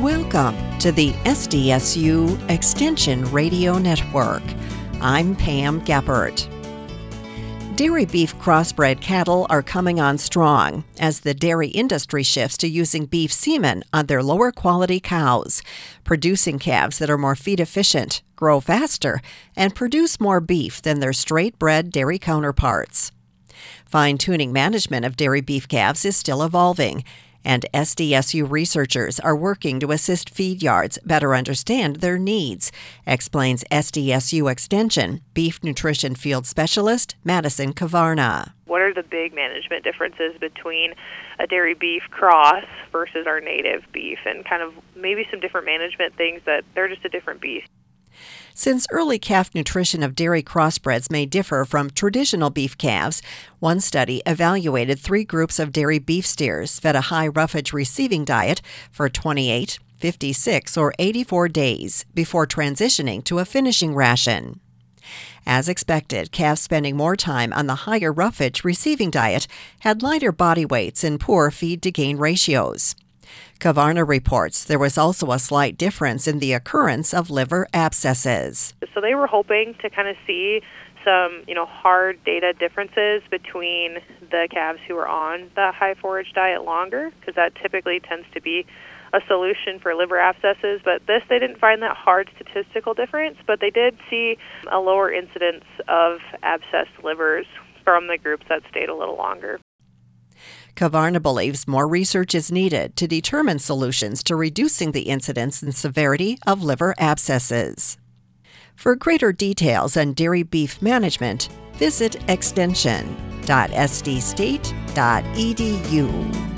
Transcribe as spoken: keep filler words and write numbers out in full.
Welcome to the S D S U Extension Radio Network. I'm Pam Geppert. Dairy beef crossbred cattle are coming on strong as the dairy industry shifts to using beef semen on their lower quality cows, producing calves that are more feed efficient, grow faster, and produce more beef than their straight-bred dairy counterparts. Fine-tuning management of dairy beef calves is still evolving, and S D S U researchers are working to assist feed yards better understand their needs, explains S D S U Extension Beef Nutrition Field Specialist Madison Kavarna. What are the big management differences between a dairy beef cross versus our native beef, and kind of maybe some different management things that they're just a different beast? Since early calf nutrition of dairy crossbreds may differ from traditional beef calves, one study evaluated three groups of dairy beef steers fed a high roughage receiving diet for twenty-eight, fifty-six, or eighty-four days before transitioning to a finishing ration. As expected, calves spending more time on the higher roughage receiving diet had lighter body weights and poor feed-to-gain ratios. Kavarna reports there was also a slight difference in the occurrence of liver abscesses. So they were hoping to kind of see some, you know, hard data differences between the calves who were on the high forage diet longer, because that typically tends to be a solution for liver abscesses. But this, they didn't find that hard statistical difference, but they did see a lower incidence of abscessed livers from the groups that stayed a little longer. Kavarna believes more research is needed to determine solutions to reducing the incidence and severity of liver abscesses. For greater details on dairy beef management, visit extension dot s d state dot e d u.